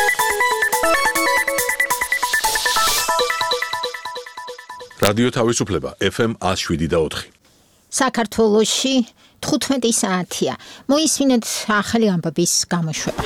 რადიო თავისუფლება FM 107.4. საქართველოში 15 საათია. მოისმინეთ ახალი ამბების გამოშვება.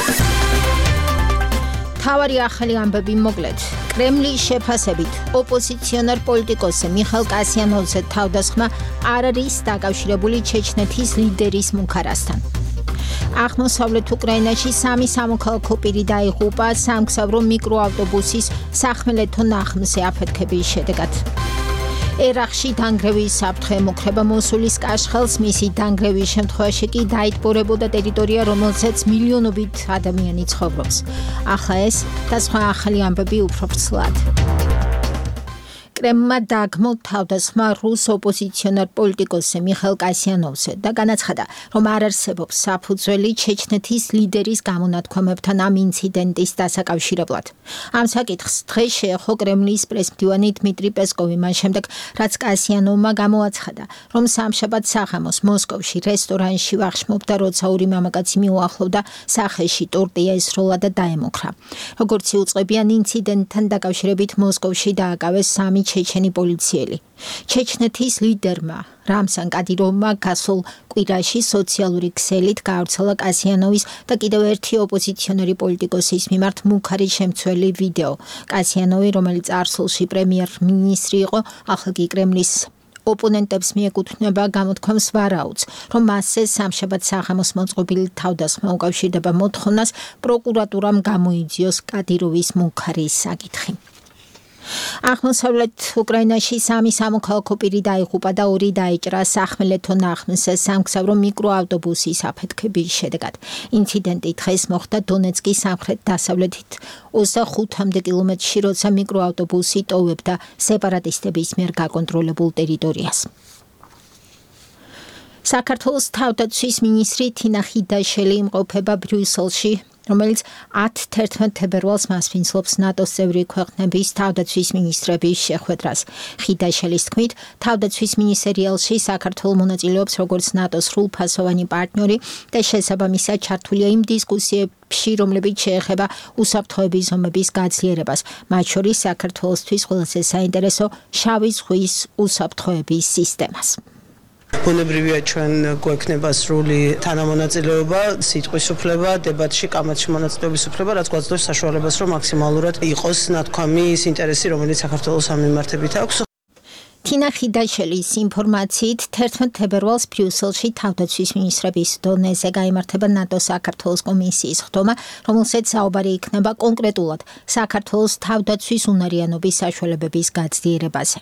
თავარი ახალი ამბები მოკლედ. კრემლის შეფასებით ოპოზიციონერ პოლიტიკოსი მიხეილ კასიანოვზე თავდასხმა არ არის დაკავშირებული ჩეჩნეთის ლიდერის მუქარასთან. აღმოსავლეთ უკრაინაში 3 სამოქალაქო პირი დაიღუპა სამგზავრო მიკროავტობუსის სახმელეთო ნაღმზე აფეთქების შედეგად. ერაყში დანგრევის საფრთხე ემუქრება მოსულის კაშხალს, მისი დანგრევის შემთხვევაში კი დაიტბორებოდა ტერიტორია, რომელზეც მილიონობით ადამიანი ცხოვრობს. ახლა ეს და სხვა ახალი ამბები უფრო ვრცლად. კრემლმა დაგმო თავდასხმა რუს ოპოზიციონერ პოლიტიკოსი მიხეილ კასიანოვზე და განაცხადა, რომ არ არსებობს საფუძველი ჩეჩნეთის ლიდერის გამონათქვამებთან ამ ინციდენტის დასაკავშირებლად. ამ საკითხს დღეს შეეხო კრემლის პრესმდივანი დმიტრი პესკოვი მას შემდეგ, რაც კასიანოვმა გამოაცხადა, რომ სამშაბათ საღამოს მოსკოვში რესტორანში ვახშმობდა, როცა ორი მამაკაცი მიუახლოვდა სახეში ტორტია ესროლა და დაემუქრა. როგორც იუწყებიან ინციდენტთან დაკავშირებით მოსკოვში დააკავეს 3 ჩეჩენი პოლიციელი. ჩეჩნეთის ლიდერმა რამზან კადიროვმა გასულ კვირაში სოციალური ქსელით გაავრცელა კასიანოვის და კიდევ ერთი ოპოზიციონერი პოლიტიკოსის მიმართ მუქარი შემცველი ვიდეო. კასიანოვი, რომელიც წარსულში პრემიერ-მინისტრი იყო, ახლა კი კრემლის ოპონენტებს მიეკუთვნება გამოთქვამს ვარაუდს, რომ მასზე სამშაბათ საღამოს მოწყობილი თავდასხმა უკავშირდება მოთხოვნას პროკურატურამ გამოიძიოს კადიროვის მუქარი საკითხი. აღმოსავლეთ უკრაინაში 3 სამოქალაქო პირი დაიღუპა და 2 დაიჭრა სახმელეთო ნაღმზე სამგზავრო მიკროავტობუსის აფეთქების შედეგად. ინციდენტი დღეს მოხდა დონეცკის სამხრეთ-დასავლეთით 25 კილომეტრში, როცა მიკროავტობუსი ტოვებდა სეპარატისტების მიერ გაკონტროლებულ ტერიტორიას. საქართველოს თავდაცვის მინისტრი თინა ხიდაშელი იმყოფება ბრიუსელში, რომელიც 10-11 თებერვალს მასპინძლობს ნატოს წევრი ქვეყნების თავდაცვის მინისტრების შეხვედრას. ხიდაშელის თქმით, თავდაცვის მინისტერიალში საქართველო მონაწილეობს როგორც ნატოს სრულფასოვანი პარტნიორი და შესაბამისად ჩართულია იმ დისკუსიებში, რომლებიც შეეხება უსაფრთხოების ზომების გაძლიერებას, მათ შორის საქართველოსთვის ყველაზე საინტერესო შავი ზღვის უსაფრთხოების სისტემას. ბუნებრივია ჩვენ გვექნება სრული თანამონაწილეობა, სიტყვის უფლება, დებატში, კამათში მონაწილეობის უფლება, რაც გვაძლევს საშუალებას, რომ მაქსიმალურად იყოს ნათქვამი ის ინტერესი, რომელიც საქართველოს ამ მიმართებით აქვს. თინა ხიდაშელის ინფორმაციით 11 თებერვალს ბრიუსელში თავდაცვის მინისტრების დონეზე გაიმართება ნატოს საქართველოს კომისიის ხდომა, რომელსაც საუბარი იქნება კონკრეტულად საქართველოს თავდაცვის უნარიანობის საშუალებების გაძლიერებაზე.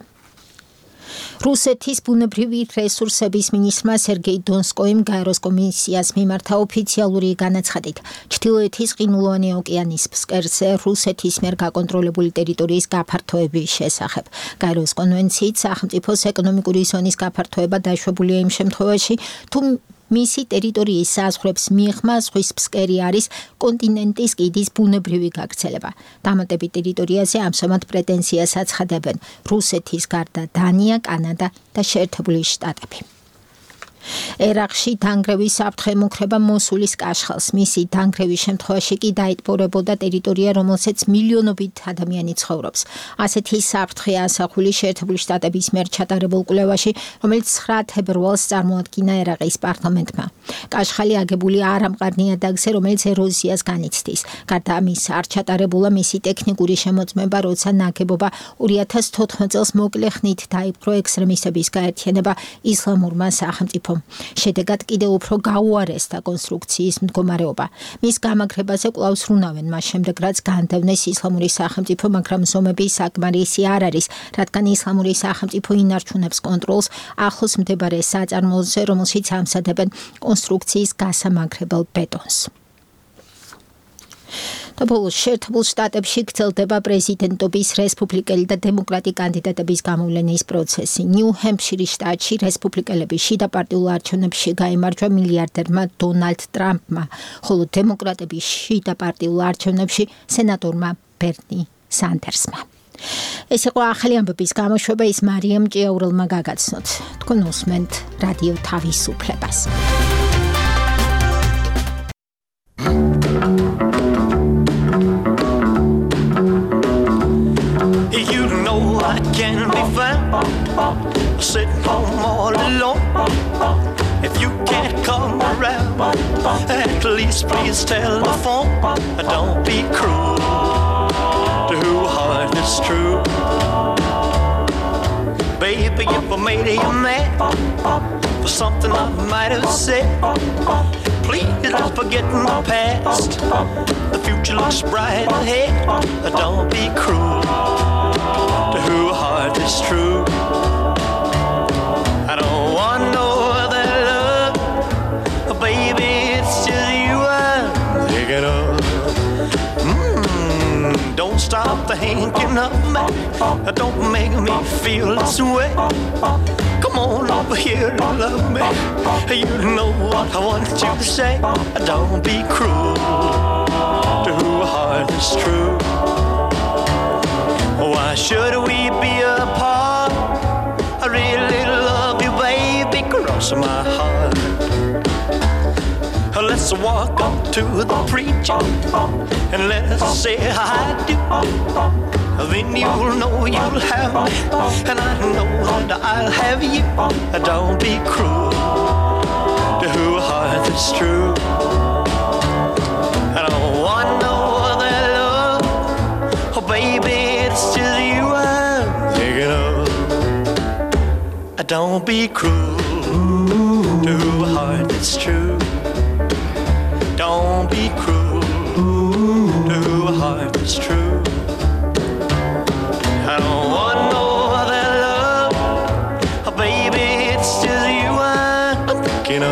რუსეთის ბუნებრივი რესურსების მინისტრმა სერგეი დონსკოიმ გაეროს კომისიას მიმართა ოფიციალური განაცხადით, ჩრდილოეთის ყინულოვანი ოკეანის ფსკერზე რუსეთის მიერ გაკონტროლებული ტერიტორიის გაფართოების შესახებ. გაეროს კონვენციით სახელმწიფოს ეკონომიკური ზონის გაფართოება დაშვებულია იმ შემთხვევაში, თუ მისი ტერიტორიის საზღვრებს მიღმა ზღვის ფსკერი არის კონტინენტის კიდის ბუნებრივი გაქცევა. დამატებით ტერიტორიაზე ამჟამად პრეტენზიას აცხადებენ რუსეთის გარდა დანია, კანადა და შეერთებული შტატები. ერაყში დანგრევის საფრთხე ემუქრება მოსულის კაშხალს. მისი დანგრევის შემთხვევაში კი დაიტბორებოდა ტერიტორია, რომელზეც მილიონობით ადამიანი ცხოვრობს. ასეთი საფრთხე ასახული შეერთებული შტატების მიერ ჩატარებულ კვლევაში, რომელიც 9 თებერვალს წარმოადგინა ერაყის პარლამენტმა. კაშხალი აგებულია არამყარ ნიადაგზე, რომელიც ეროზიას განიცდის. გარდა ამისა, არ ჩატარებულა მისი ტექნიკური შემოწმება, როცა ნაგებობა 2014 წელს მოკლე ხნით დაიპყრო ექსტრემისტების გაერთიანება ისლამურმა სახელმწიფომ. შედეგად კიდევ უფრო გაუარესდა კონსტრუქციის მდგომარეობა. მის გამაგრებაზე კვლავ ზრუნავენ მას შემდეგ, რაც განდევნეს ისლამური სახელმწიფო, მაგრამ ზომები საკმარისი არ არის, რადგან ისლამური სახელმწიფო ინარჩუნებს კონტროლს ახლოს მდებარე საწარმოზე, რომელშიც ამზადებენ კონსტრუქციის გასამაგრებელ ბეტონს. და ბოლოს შეერთებულ შტატებში გრძელდება პრეზიდენტობის რესპუბლიკელი და დემოკრატი კანდიდატების გამოვლენის პროცესი. ნიუ-ჰემფშირის შტატში რესპუბლიკელების შიდა პარტიულ არჩევნებში გაიმარჯვა მილიარდერმა დონალდ ტრამპმა, ხოლო დემოკრატების შიდა პარტიულ არჩევნებში სენატორმა ბერნი სანდერსმა. ეს იყო ახალი ამბების გამოშვება, ის მარიამ ჭიაურელმა გაგაცნოთ. თქვენ უსმენთ რადიო თავისუფლებას. At least please telephone. Don't be cruel to who heart is true. Baby, if I made you mad for something I might have said, please don't forget the past. The future looks bright ahead. Don't be cruel to who heart is true. I don't want no other love, baby, it's just you I'm thinking of. Don't stop thinking of me. Don't make me feel this way. Come on over here and love me. You know what I want you to say. Don't be cruel to who heart is true. Why should we be apart? I really love you, baby, cross my heart. Let's walk up to the preacher and let us say I do. Then you'll know you'll have me, and I know that I'll have you. Don't be cruel to who heart is true. I don't want no other love, oh baby, it's just you I'm thinking of. Don't be cruel to who heart is true. Don't be cruel to a heart that's true. I don't want no other love, oh, baby, it's just you I'm thinking of.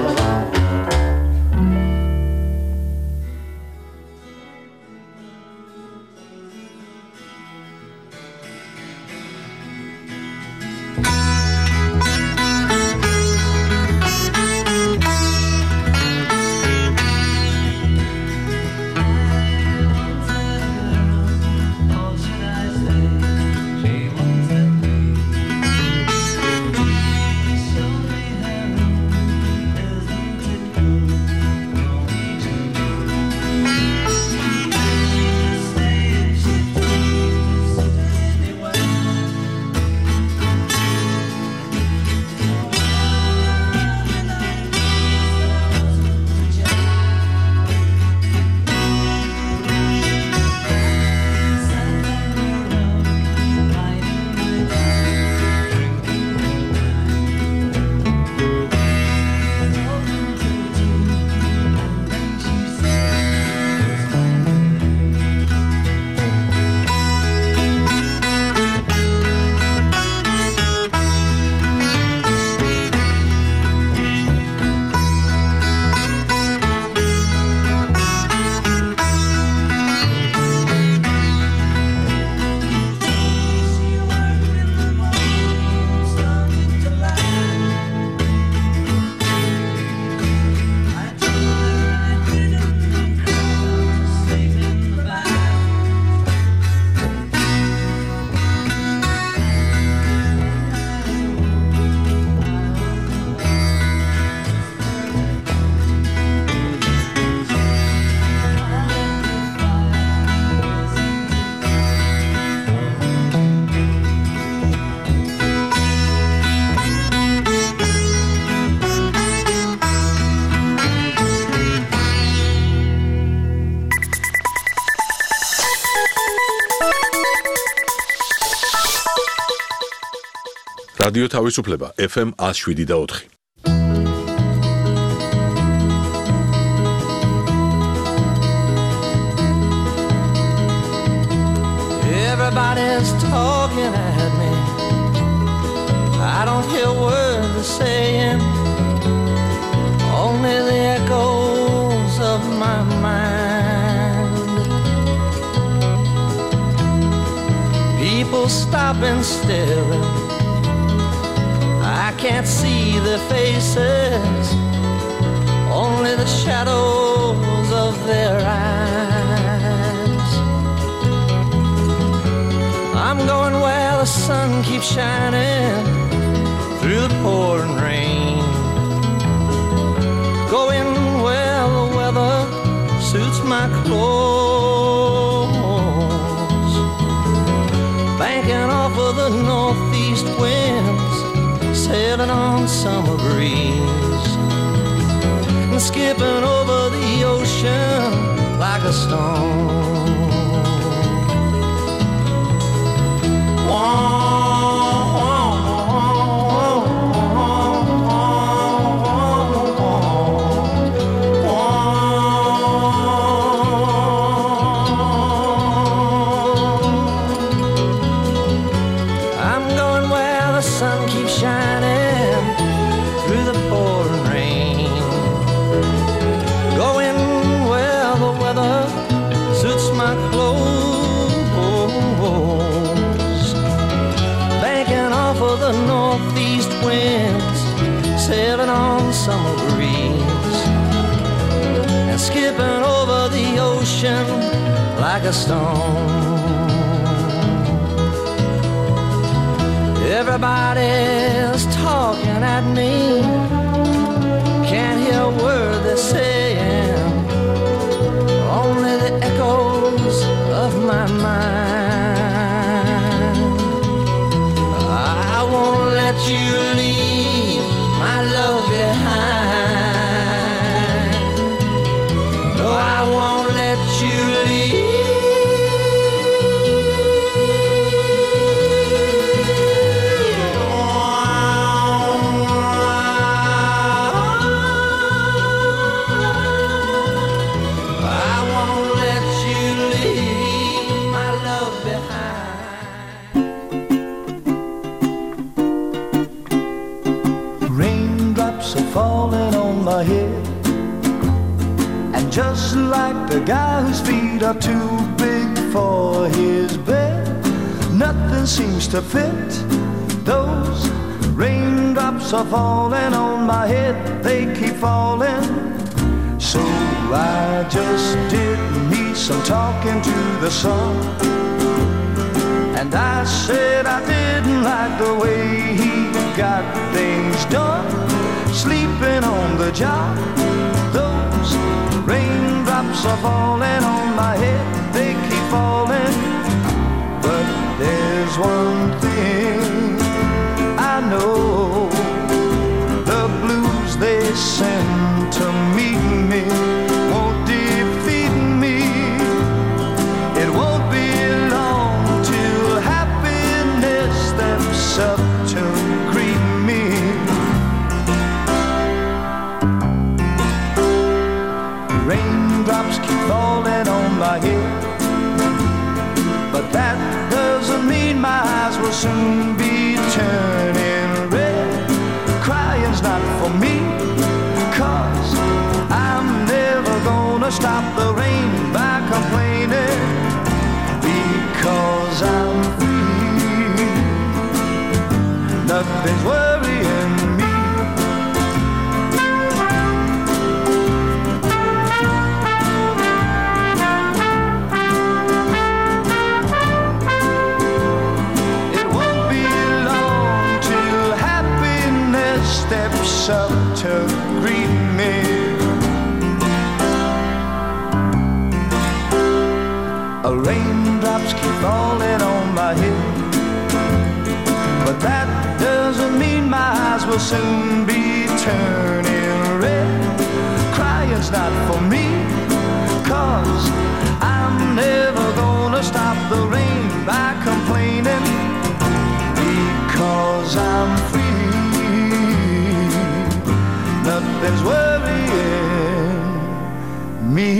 რადიო თავისუფლება FM 107.4. Everybody's talking at me. I don't hear words they're saying, only the echoes of my mind. People stop and stare. I can't see their faces, only the shadows of their eyes. I'm going where the sun keeps shining through the pouring rain, going where the weather suits my clothes, banking off of the northeast winds, sailing on summer breeze, skipping over the ocean like a stone. I'm going where the sun keeps shining through the pouring rain. Going where the weather suits my clothes. Banking off of the northeast winds, sailing on the summer breeze, and skipping over the ocean like a stone. Everybody's talking at me, can't hear a word they're saying, only the echoes of my mind. I won't let you leave my love behind. No, I won't let you leave. Falling on my head, and just like the guy whose feet are too big for his bed, nothing seems to fit. Those raindrops are falling on my head, they keep falling. So I just did me some talking to the sun, and I said I didn't like the way he got things done, sleeping on the job. Those raindrops are falling on my head, they keep falling. But there's one thing I know, the blues they send to meet me won't defeat me. It won't be long till happiness steps up to greet me. Raindrops keep falling on my head, but that doesn't mean my eyes will soon be turning red. Crying's not for me, 'cause I'm never gonna stop the rain by complaining, because I'm free. Nothing's worrying me. Steps up to greet me. Raindrops keep falling on my head, but that doesn't mean my eyes will soon be turning red. Crying's not for me, 'cause I'm never gonna stop the rain by complaining, because I'm free. Nothing's worrying me.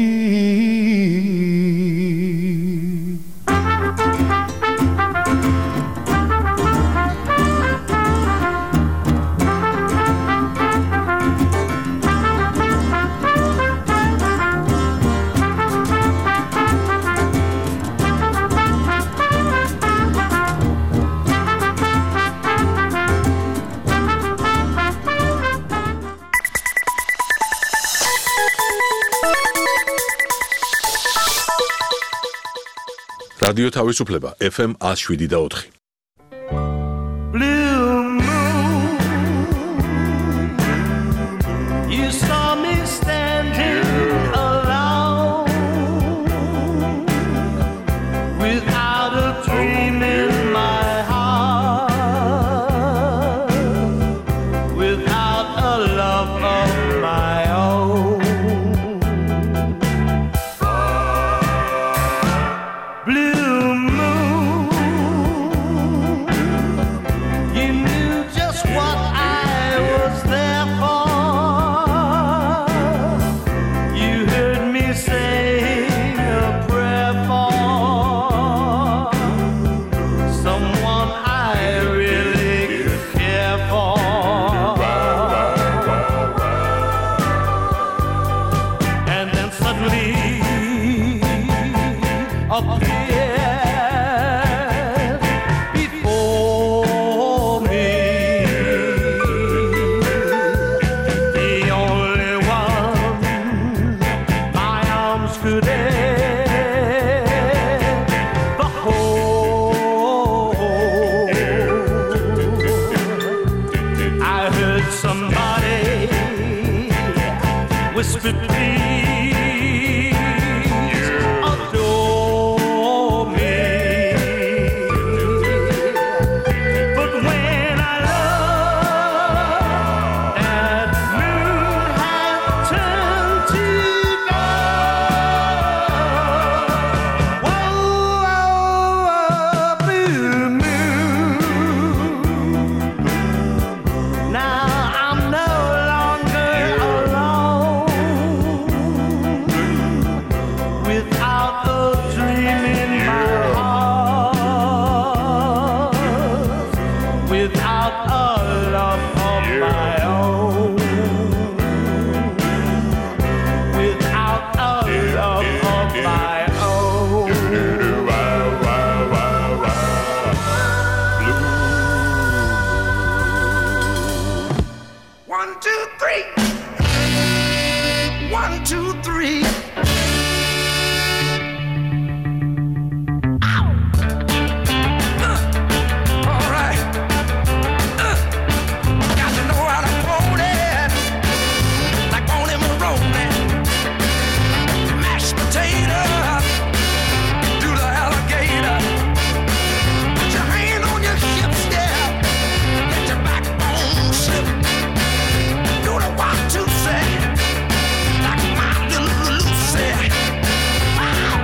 რადიო თავისუფლება FM 107.4. Blue moon, you saw me standing alone, without a dream in my heart, without a love of my own. appears before me. The only one my arms could ever hold. I heard somebody whisper, please adore me. But when I love, that moon had turned to gold. Whoa, blue moon. Now I'm no longer alone, without a dream in my heart, without a love of my own, without a love of my own. 1, 2, 3. 1, 2, 3. All right. Got to know how to hold it, like on him rolling. Mashed potato, do the alligator. Put your hand on your hips, yeah. Let your backbone slip. Do the 1, 2, say, like my little Lucy. Wow.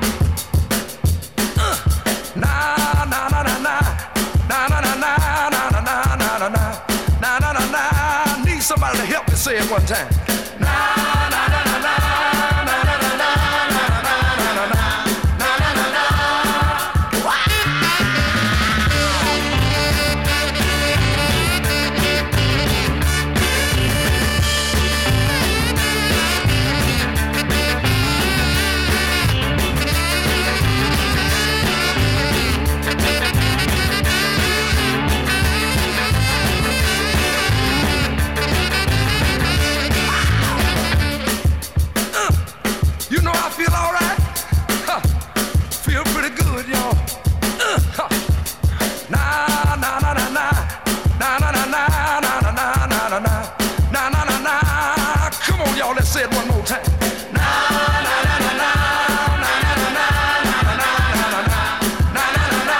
Na na na na na na na na na na na na na na na na na na. Need somebody to help me say it one time. Na na na na na na na na na na na na na na na. You know I feel all right. Huh. Feel pretty good, y'all. Huh. Na na na na na na na na na na na na na na na na na na. Come on, y'all, let's say it one more time. Na na na na na na na na na na na na na na.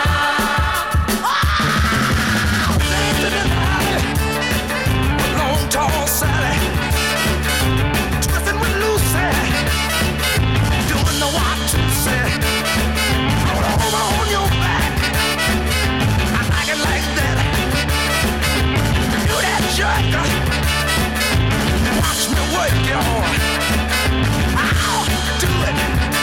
Dancing in the alley with Long Tall Sally, twisting with Lucy. Doing the 1, 2, say, roll over on your back. I like it like that. Do that jerk. Watch me work, y'all. I'll do it.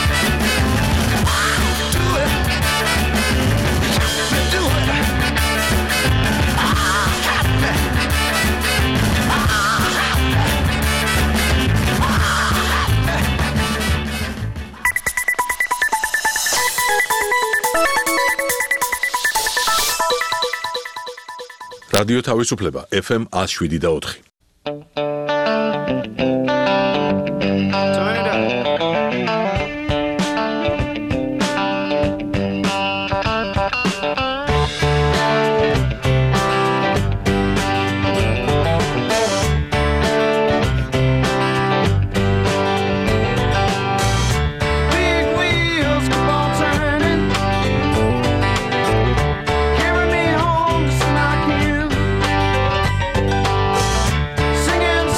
I'll do it. Help me do it. I'll help me. I'll help me. რადიო თავისუფლება FM 107.4. Big wheels keep on turning, carry me home to Snock Hill, singing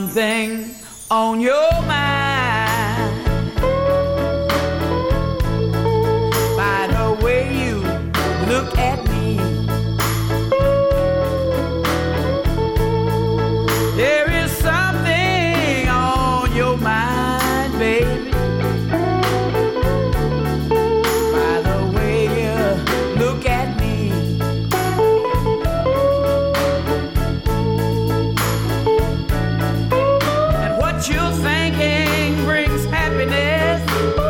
something on your mind. By the way you look at me, there is something on your mind, baby. By the way you look at me. And what you're thinking brings happiness.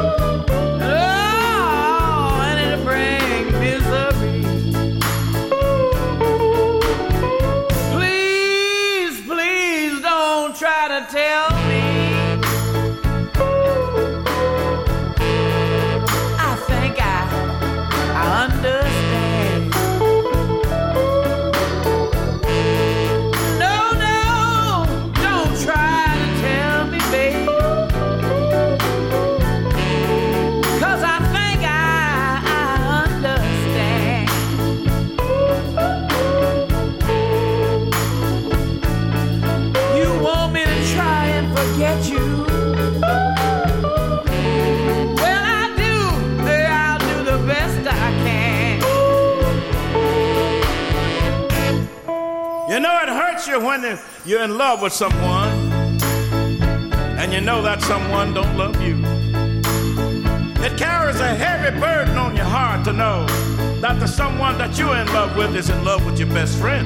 Oh, and it'll bring misery. Please, please don't try to tell me. I think I understand. No, no, don't try to tell me, babe. 'Cause I think I understand. You want me to try and forget you? Well, I'll do the best I can. You know, it hurts you when you're in love with someone and you know that someone don't love you. It carries a heavy burden on your heart to know that the someone that you're in love with is in love with your best friend.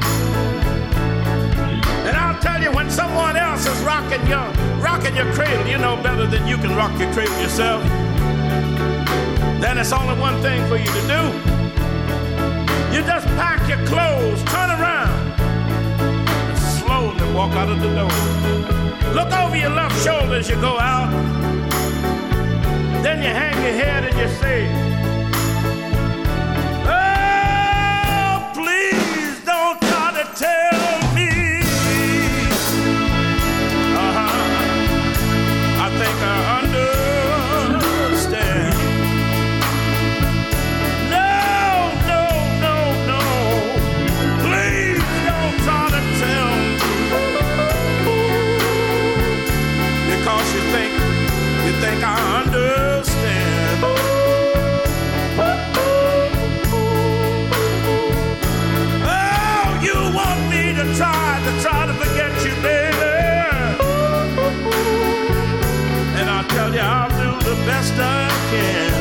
And I'll tell you, when someone else is rocking your cradle, you know better than you can rock your cradle yourself. Then it's only one thing for you to do. You just pack your clothes, turn around, and slowly walk out of the door. Look over your left shoulder as you go out. Then you hang your head and you say, oh, please don't try to tell me. I think I understand. No, no, no, no. Please don't try to tell me. Because you think I understand. Oh, you want me to try to forget you, baby. And I'll tell you, I'll do the best I can.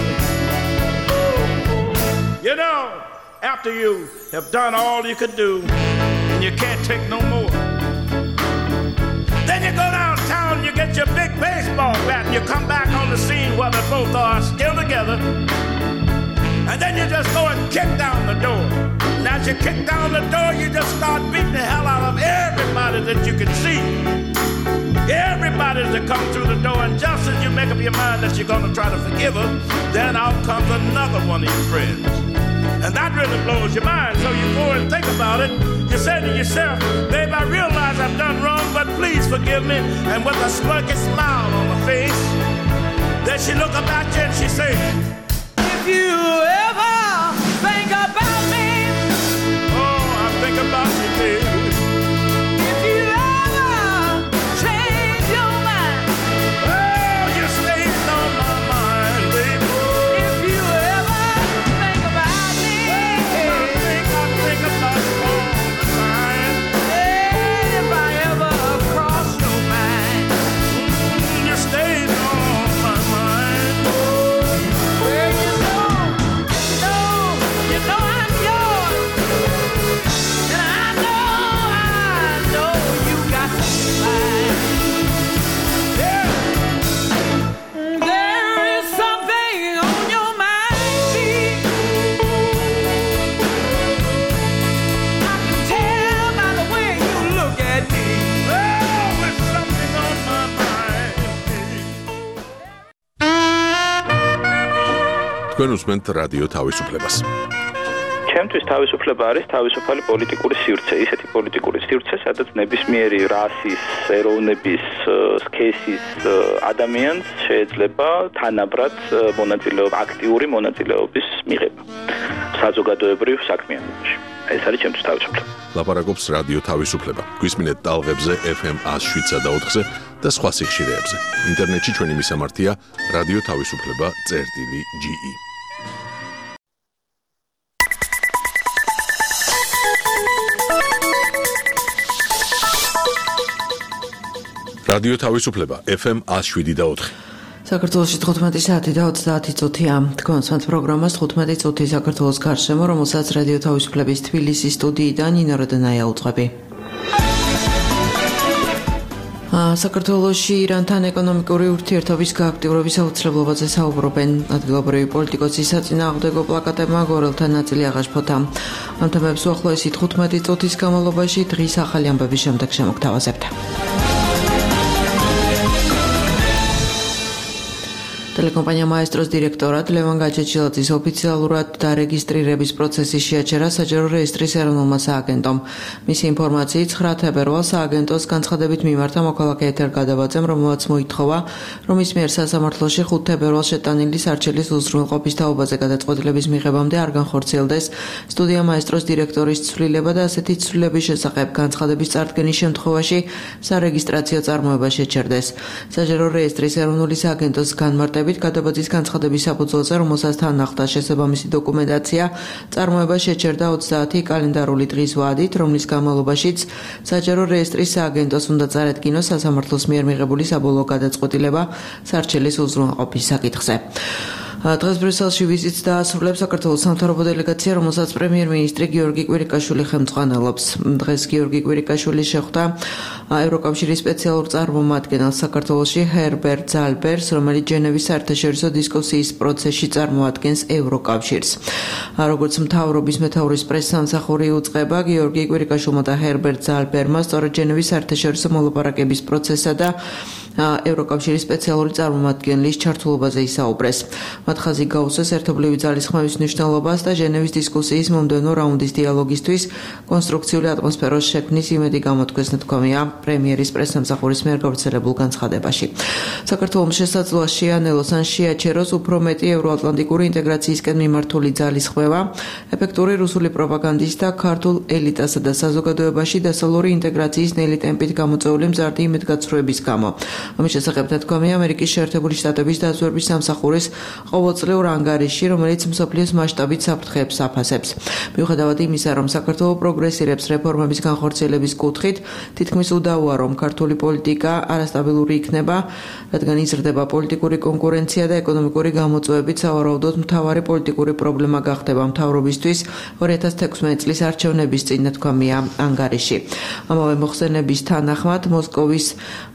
You know, after you have done all you could do and you can't take no more, then you go downtown, you get your big baseball bat, and you come back on the scene where they both are still together. And then you just go and kick down the door. And as you kick down the door, you just start beating the hell out of everybody that you can see. Everybody that comes through the door, and just as you make up your mind that you're going to try to forgive her, then out comes another one of your friends. And that really blows your mind, so you go and think about it. You say to yourself, babe, I realize I've done wrong, but please forgive me. And with a smirky smile on her face, then she look up at you and she say, If you ever think about me, oh, I think about you, baby. if you ever change your mind, Oh, you stayed on my mind, baby. if you ever think about me, I think about you all the time. if I ever cross your mind, You stayed on my mind. well, you know I'm yours, and I know you got mine. There is something on your mind, babe. I can tell by the way you look at me. Oh, there's something on my mind. თქვენ უსმენთ რადიო თავისუფლებას. ჩემთვის თავისუფლება არის თავისუფალი პოლიტიკური სივრცე, ისეთი პოლიტიკური სივრცე, სადაც ნებისმიერი რასის, ეროვნების, სქესის ადამიანს შეიძლება თანაბრად აქტიური მონაწილეობის მიღება საზოგადოებრივ საქმიანობაში. ეს არის ჩემთვის თავისუფლება. ლაპარაკობს რადიო თავისუფლება. გვისმინეთ ტალღებზე FM 107 და 4-ზე და სხვა სიხშირეებზე. ინტერნეტში ჩვენი მისამართია radioთავისუფლება.ge. რადიო თავისუფლება FM 107 და 4. საქართველოში 15 საათი და 30 წუთია. თქვენს პროგრამას 15 წუთი საქართველოს გარშემო, რომელსაც რადიო თავისუფლების თბილისის სტუდიიდან ნინო როდენაია უძღვები. საქართველოში ირანთან ეკონომიკური ურთიერთობის გააქტიურების აუცილებლობაზე საუბრობენ. ადგილობრივი პოლიტიკოსის საწინააღმდეგო პლაკატებმა გორელთა ნაწილი აღაშფოთა. ამ თემებს უახლოესი 15 წუთის განმავლობაში დღის ახალი ამბების შემდეგ შემოგთავაზებთ. Telecompanija Maestros direktorāt Levan Gačečiladis oficiālurāt დარეგისტრირების პროცესის შეაჩერა საჯარო რეესტრის ეროვნულმა სააგენტომ. მისი ინფორმაციით 9 თებერვალს სააგენტოს განცხადებით მიმართა მოქალაქე ეთერ გადაბაძემ, რომელმაც მოითხოვა, რომ ის მიერ სასამართლოში 5 თებერვალს შეტანილი სარჩელის უზრუნველყოფის თაობაზე გადაწყვეტილების მიღებამდე არ განხორციელდეს სტუდია Maestros დირექტორის ცვლილება და ასეთი ცვლილების შესახებ განცხადების წარდგენის შემთხვევაში სარეგისტრაციო წარმოება შეჩერდეს. საჯარო რეესტრის ეროვნული სააგენტოს განმარტებით გადაბაძის განცხადების საფუძველზე, რომელსაც თან ახლდა შესაბამისი დოკუმენტაცია, წარმოება შეჩერდა 30 კალენდარული დღის ვადით, რომლის განმავლობაშიც საჯარო რეესტრის სააგენტოს უნდა წარადგინოს სასამართლოს მიერ მიღებული საბოლოო გადაწყვეტილება სარჩელის უზრუნველყოფის საკითხზე. დღეს ბრიუსელში ვიზიტს დაასრულებს საქართველოს სამთავრობო დელეგაცია, რომელსაც პრემიერ-მინისტრი გიორგი კვირიკაშვილი ხელმძღვანელობს. დღეს გიორგი კვირიკაშვილი შეხვდა ევროკავშირის სპეციალურ წარმომადგენელს საქართველოში ჰერბერტ ზალბერს, რომელიც ჟენევის საერთაშორისო დისკუსიის პროცესში წარმოადგენს ევროკავშირს. როგორც მთავრობის მეთაურის პრესსამსახური უწყება, გიორგი კვირიკაშვილმა და ჰერბერტ ზალბერმა სწორედ ჟენევის საერთაშორისო მოლაპარაკების პროცესსა და ევროკავშირის სპეციალური წარმომადგენლის ჩართულობაზე ისაუბრეს. მათ ხაზი გაუსვეს ერთობლივი ძალისხმევის მნიშვნელობას და ჟენევის დისკუსიის მომდევნო რაუნდის დიალოგისთვის კონსტრუქციული ატმოსფეროს შექმნის იმედი გამოთქვეს, ნათქვამია პრემიერის პრესსამსახურის მიერ გავრცელებულ განცხადებაში. საქართველოს შესაძლოა შეანელოს ან შეაჩეროს უფრო მეტი ევროატლანტიკური ინტეგრაციისკენ მიმართული ძალისხმევა, ეფექტური რუსული პროპაგანდის და ქართულ ელიტასა და საზოგადოებაში დასავლური ინტეგრაციის ნელი ტემპით გამოწვეული მზარდი იმედგაცრუების გამო. ამის შესახებ ნათქვამია ამერიკის შეერთებული შტატების დაზვერვის სამსახურის ყოველწლიურ ანგარიშში, რომელიც მსოფლიოს მასშტაბით საფრთხეებს აფასებს. მიუხედავად იმისა, რომ საქართველო პროგრესირებს რეფორმების განხორციელების კუთხით, თითქმის უდავოა, რომ ქართული პოლიტიკა არასტაბილური იქნება, რადგან იზრდება პოლიტიკური კონკურენცია და ეკონომიკური გამოწვევებით სავარაუდოდ მთავარი პოლიტიკური პრობლემა გახდება მთავრობისთვის 2016 წლის არჩევნების წინ, ნათქვამია ანგარიში. ამავე მოხსენების თანახმად მოსკოვის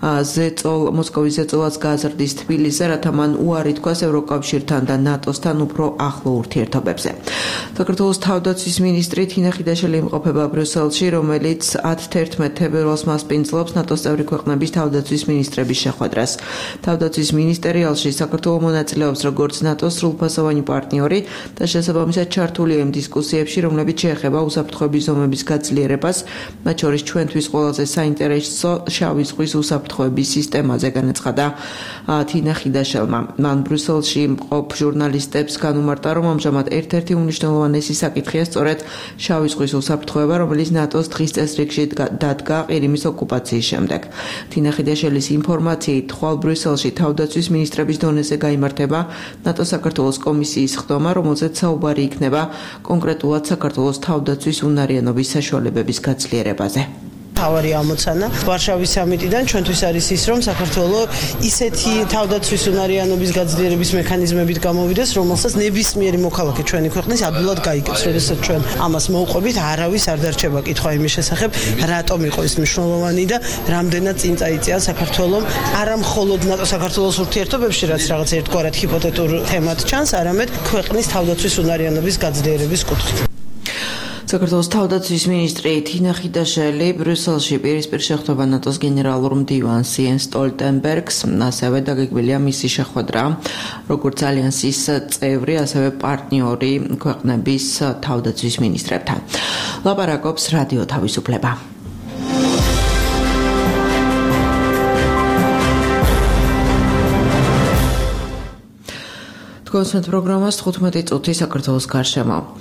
ზეწოლაც გაზრდის თბილისზე, რათა მან უარი თქვას ევროკავშირთან და ნატოსთან უფრო ახლო ურთიერთობებზე. საქართველოს თავდაცვის მინისტრი თინა ხიდაშელი იმყოფება ბრიუსელში, რომელიც 10-11 თებერვალს მასპინძლობს ნატოს წევრი ქვეყნების თავდაცვის მინისტრების შეხვედრას. თავდაცვის მინისტერიალში საქართველო მონაწილეობს როგორც ნატოს სრულფასოვანი პარტნიორი და შესაბამისად ჩართულია იმ დისკუსიებში, რომლებიც შეეხება უსაფრთხოების ზომების გაძლიერებას, მათ შორის ჩვენთვის ყველაზე საინტერესო შავი ზღვის უსაფრთხოების სისტემაზე, განაცხადა თინა ხიდაშელმა. მან ბრიუსელში მყოფ ჟურნალისტებს განუმარტა, რომ ამჟამად ერთ-ერთი უმნიშვნელოვანესი საკითხია სწორედ შავი ზღვის უსაფრთხოება, რომელიც ნატოს დღის წესრიგში დადგა ყირიმის ოკუპაციის შემდეგ. თინა ხიდაშელის ინფორმაციით, ხვალ ბრიუსელში თავდაცვის მინისტრების დონეზე გაიმართება ნატო-საქართველოს კომისიის ხდომა, რომელზეც საუბარი იქნება კონკრეტულად საქართველოს თავდაცვის უნარიანობის საშუალებების გაძლიერებაზე. თავარი ამოცანა ვარშავის სამიტიდან ჩვენთვის არის ის, რომ საქართველო ისეთი თავდაცვის უნარიანობის გაძლიერების მექანიზმებით გამოვიდეს, რომელსაც ნებისმიერი მოქალაქე ჩვენი ქვეყნის ადვილად გაიგებს. როდესაც ჩვენ ამას მოვყვებით, არავის არ დარჩება კითხვა იმის შესახებ, რატომ იყო ის მნიშვნელოვანი და რამდენად წინ წაიწია საქართველომ არა მხოლოდ ნატო-საქართველოს ურთიერთობებში, რაც რაღაც ერთგვარად ჰიპოთეტურ თემად ჩანს, არამედ ქვეყნის თავდაცვის უნარიანობის გაძლიერების კუთხით. საქართველოს თავდაცვის მინისტრი თინა ხიდაშელი ბრიუსელში პირისპირ შეხვდება ნატოს გენერალურ მდივანს იენს სტოლტენბერგს, ასევე დაგეგმილია მისი შეხვედრა როგორც ალიანსის წევრი, ასევე პარტნიორი ქვეყნების თავდაცვის მინისტრებთან. ლაპარაკობს რადიო თავისუფლება. თქვენს პროგრამას 15 წუთი საქართველოს გარშემო.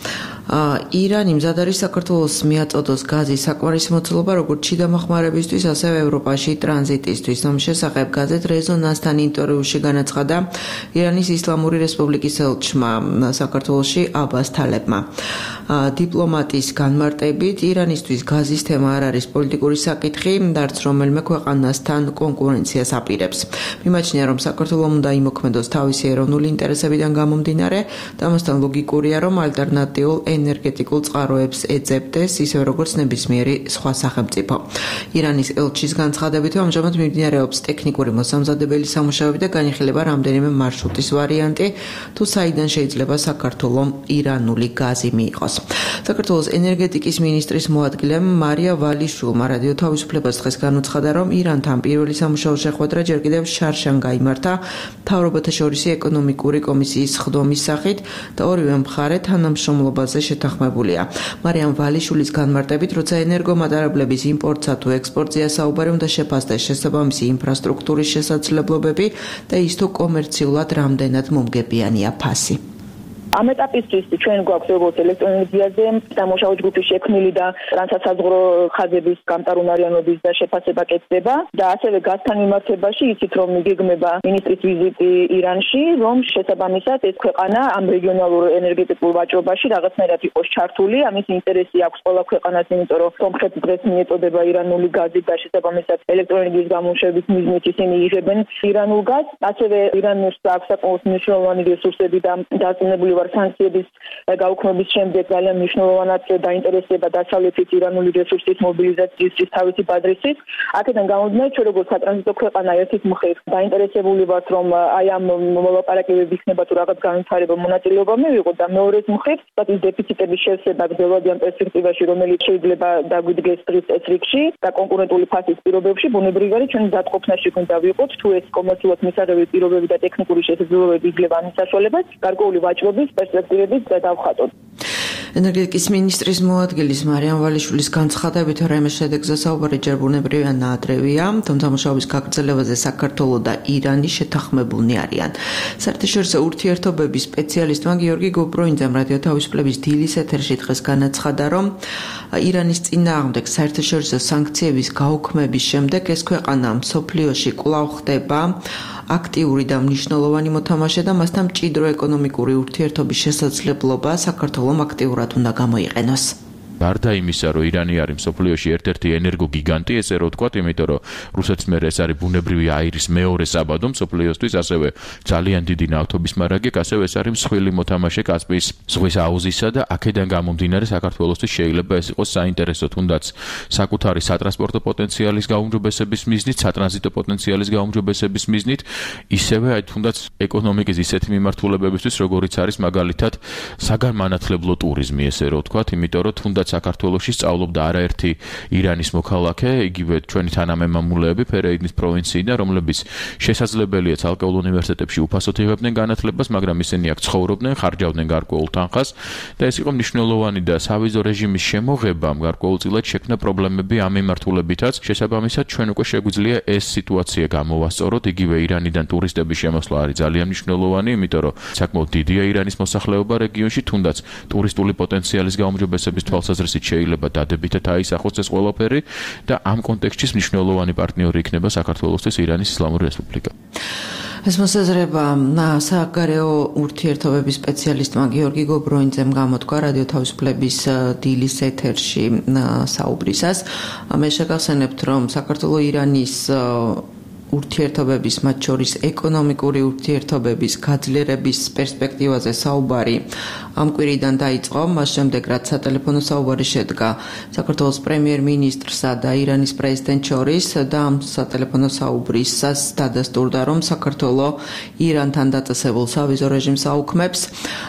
ირანი მზად არის საქართველოს მიაწოდოს გაზის საკმარისი მოცულობა როგორც შიდა მოხმარებისთვის, ასევე ევროპაში ტრანზიტისთვის. ამ შესახებ გაზეთ რეზონანსთან ინტერვიუში განაცხადა ირანის ისლამური რესპუბლიკის ელჩმა საქართველოში აბას თალებმა. დიპლომატის განმარტებით ირანისთვის გაზის თემა არ არის პოლიტიკური საკითხი, არც რომელიმე ქვეყანასთან კონკურენციას აპირებს. მიმაჩნია, რომ საქართველოს უნდა იმოქმედოს თავისი ეროვნული ინტერესებიდან გამომდინარე და ამასთან ლოგიკურია, რომ ალტერნატიულ ენერგეტიკულ წყაროებს ეძებდეს, ისე როგორც ნებისმიერი სხვა სახელმწიფო. ირანის ელჩის განცხადებით, ამჟამად მიმდინარეობს ტექნიკური მოსამზადებელი სამუშაოები და განიხილება რამდენიმე მარშრუტის ვარიანტი, თუ საიდან შეიძლება საქართველოს ირანული გაზი მიიღოს. საქართველოს ენერგეტიკის მინისტრის მოადგილემ მარია ვალიშვილმა რადიო თავისუფლებას დღეს განუცხადა, რომ ირანთან პირველი სამუშაო შეხვედრა ჯერ კიდევ შარშან გაიმართა მთავრობათა შორისი ეკონომიკური კომისიის ხდომის სახით და ორივე მხარე თანამშრომლობაზე შეთანხმებულია. მარიამ ვალიშვილის განმარტებით, როცა ენერგომატარებლების იმპორტსა თუ ექსპორტზეა საუბარი, უნდა შეფასდეს შესაბამისი ინფრასტრუქტურის შესაძლებლობები და ის თუ კომერციულად რამდენად მომგებიანია ფასი. ამ ეტაპისთვის ჩვენ გვაქვს როგორც ელექტროენერგიაზე სამუშაო ჯგუფი შექმნილი და ტრანსსაზღვრო ხაზების გამტარუნარიანობის და შეფასება კეთდება და ასევე გაზთან მიმართებაში იცით რომ გეგმება მინისტრის ვიზიტი ირანში, რომ შესაბამისად ეს ქვეყანა ამ რეგიონალურ ენერგეტიკულ ვაჭრობაში რაღაცნაირად იყოს ჩართული. ამის ინტერესი აქვს ყველა ქვეყანას, იმიტომ რომ სომხეთი დღეს მიეწოდება ირანული გაზით და შესაბამისად ელექტროენერგიის გამოშვების მიზნით ისინი იღებენ ირანულ გაზს. ასევე ირანს აქვს საკმაოდ მნიშვნელოვანი რესურსები და დაწინებული სანქციების გაუქმების შემდეგ ძალიან მნიშვნელოვნად დაინტერესება დასავლეთის ირანული რესურსის მობილიზაციის თავისი ბაზრისით. აქედან გამომდინარე, ჩვენ როგორც სატრანზიტო ქვეყანა ერთის მხრივ დაინტერესებული ვართ, რომ აი ამ მოლაპარაკებები იქნება თუ რაღაც განვითარება მონაწილეობა მივიღოთ და მეორეს მხრივ, ის დეფიციტების შევსება გრძელვადიან პერსპექტივაში, რომელიც შეიძლება დაგვიდგეს დღის წესრიგში და კონკურენტული ფასის პირობებში, ბუნებრივი არის ჩვენ დათყოფნაში გვინდა ვიყოთ, თუ ეს კომერციულად მისაღები პირობები და ტექნიკური შესაძლებლობები იძლევა ამის საშუალებას, გარკვეული ვაჭრობის პერსპექტივებით დავხატოთ. ენერგეტიკის მინისტრის მოადგილის მარიამ ვალიშვილის განცხადებით, რომ ამ შედეგზე საუბარი ჯერ ბუნებრივი ან ნაადრევია, თუმცა მუშაობის გაგრძელებაზე საქართველო და ირანი შეთანხმებულნი არიან. საერთაშორისო ურთიერთობების სპეციალისტმა გიორგი გობროინძემ რადიო თავისუფლების დილის ეთერში დღეს განაცხადა, რომ ირანის წინააღმდეგ საერთაშორისო სანქციების გაუქმების შემდეგ ეს ქვეყანა მსოფლიოში კვლავ ხდება აქტიური და მნიშვნელოვანი მოთამაშე და მასთან მჭიდრო ეკონომიკური ურთიერთობის შესაძლებლობა საქართველოს აქტიურად უნდა გამოიყენოს. გარდა იმისა, რომ ირანი არის მსოფლიოში ერთ-ერთი ენერგოგიგანტი, ესე რომ ვთქვათ, იმიტომ რომ რუსეთს მერე ეს არის ბუნებრივი აირის მეორე საბადო მსოფლიოსთვის, ასევე ძალიან დიდი ნავთობის მარაგი, ასევე ეს არის მსხვილი მოთამაშე კასპიის ზღვის აუზისა და აქედან გამომდინარე საქართველოსთვის შეიძლება ეს იყოს საინტერესო თუნდაც საკუთარი სატრანსპორტო პოტენციალის გაუმჯობესების მიზნით, სატრანზიტო პოტენციალის გაუმჯობესების მიზნით, ისევე აი თუნდაც ეკონომიკის ისეთი მიმართულებებისთვის, როგორიც არის მაგალითად საგანმანათლებლო ტურიზმი, ესე რომ ვთქვათ, იმიტომ რომ თუნდაც საქართველოში სწავლობდა არაერთი ირანის მოქალაქე, იგივე ჩვენი თანამემამულეები ფერეიდის პროვინციიდან, რომლებიც შესაძლებელია ცალკეულ უნივერსიტეტებში უფასოდ იღებდნენ განათლებას, მაგრამ ისინი აქ ცხოვრობდნენ, ხარჯავდნენ გარკვეულ თანხას და ეს იყო მნიშვნელოვანი და სავიზო რეჟიმის შემოღებამ გარკვეულწილად შექმნა პრობლემები ამ მიმართულებითაც. შესაბამისად, ჩვენ უკვე შეგვიძლია ეს სიტუაცია გამოვასწოროთ. იგივე ირანიდან ტურისტების შემოსვლა არის ძალიან მნიშვნელოვანი, იმიტომ რომ საკმაოდ დიდია ირანის მოსახლეობა რეგიონში, თუნდაც ტურისტული პოტენციალის გაუმჯობესების თვალსაზრისით შეიძლება დადებითად აისახოს ეს ყველაფერი და ამ კონტექსტში მნიშვნელოვანი პარტნიორი იქნება საქართველოსთვის ირანის ისლამური რესპუბლიკა. ეს მოსაზრება საგარეო ურთიერთობების სპეციალისტმა გიორგი გობროინძემ გამოთქვა რადიო თავისუფლების დილის ეთერში საუბრისას. მე შეგახსენებთ, რომ საქართველოს ირანის ურთიერთობების, მათ შორის ეკონომიკური ურთიერთობების გაძლიერების პერსპექტივაზე საუბარი ამ კვირიდან დაიწყო, მას შემდეგ რაც სატელეფონო საუბარი შედგა საქართველოს პრემიერ-მინისტრსა და ირანის პრეზიდენტ შორის და ამ სატელეფონო საუბრისას დადასტურდა, რომ საქართველო ირანთან დაწესებულ სავიზო რეჟიმს აუქმებს.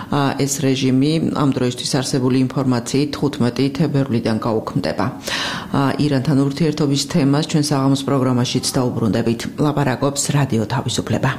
ეს რეჟიმი ამ დროისთვის არსებული ინფორმაციით 15 თებერვლიდან გაუქმდება. ირანთან ურთიერთობის თემას ჩვენ საღამოს პროგრამაშიც დაუბრუნდებით. ლაპარაკობს რადიო თავისუფლება.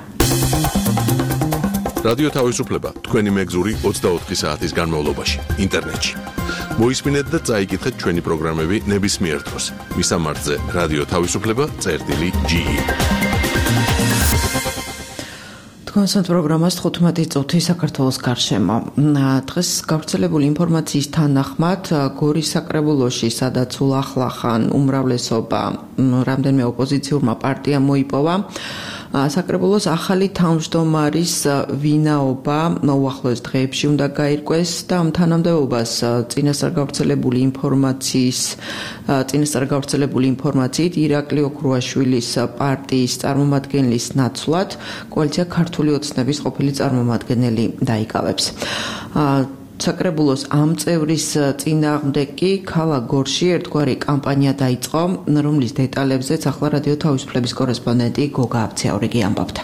რადიო თავისუფლება თქვენი მეგზური 24 საათის განმავლობაში ინტერნეტში. მოისმინეთ და წაიკითხეთ ჩვენი პროგრამები ნებისმიერ დროს. მისამართზე რადიო თავისუფლება.ge თქვენს პროგრამას 15 წუთი საქართველოს გარშემო. დღეს გავრცელებული ინფორმაციის თანახმად გორის საკრებულოში, სადაც ულახლახან უმრავლესობა რამდენიმე ოპოზიციურმა პარტიამ მოიპოვა, საკრებულოს ახალი თავმჯდომარის ვინაობა უახლოეს დღეებში უნდა გაირკვეს და ამ თანამდებობას წინასწარ გავრცელებული ინფორმაციით ირაკლი ოქრუაშვილის პარტიის წარმომადგენლის ნაცვლად კოალიცია ქართული ოცნების ყოფილი წარმომადგენელი დაიკავებს. საკრებულოს ამ წევრის წინააღმდეგ კი ქალაქ გორში ერთგვარი კამპანია დაიწყო, რომლის დეტალებზეც ახლა რადიო თავისუფლების კორესპონდენტი გოგა აბციაურიგი ამბობდა.